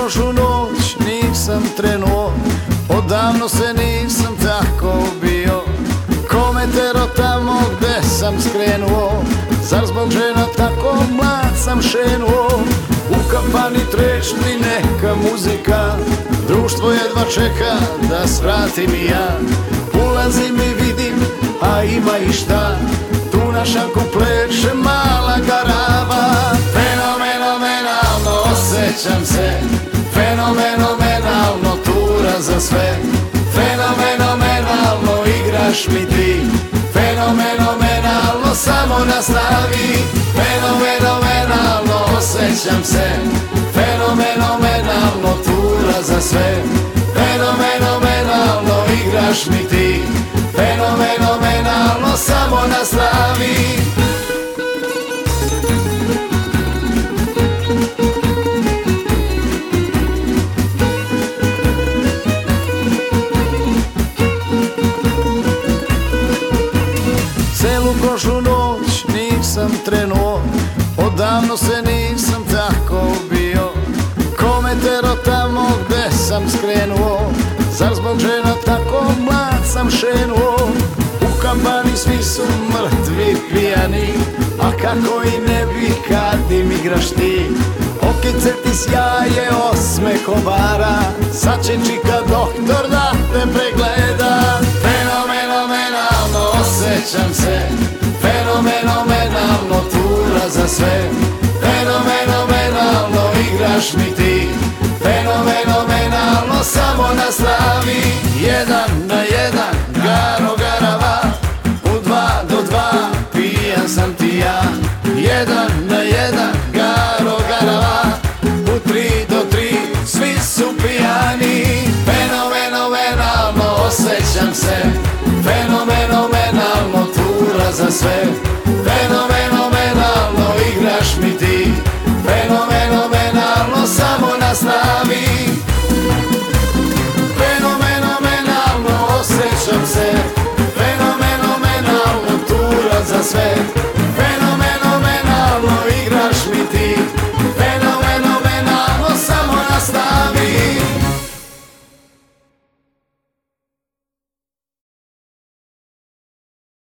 prošlu noć nisam trenuo, odavno se nisam tako bio. Kome tero tamo gde sam skrenuo, zar zbog žena tako mlad sam šenuo. U kafani trešti neka muzika, društvo jedva čeka da svratim i ja. Ulazim i vidim, a ima i šta, tu na šanku pleše mala garava. Fenomenalno osjećam se, fenomenalno tura za sve. Fenomenalno igraš mi ti, fenomenalno samo nastavi. Fenomenalno osjećam se, fenomenalno tura za sve. Fenomenalno igraš mi ti, fenomenalno samo nastavi. Celu prošlu noć nisam trenuo, odavno se nisam tako bio. Kome tero tamo gde sam skrenuo, zar zbog žena tako mlad sam šenuo. U kafani svi su mrtvi pijani, a kako i ne bi kad im igraš ti. Okice ti sjaje osme kobara, sad će čika doktor da te pregleda. Fenomenalno osjećam se, fenomenalno tura za sve. Fenomenalno igraš mi ti, fenomenalno samo nastavi. Jedan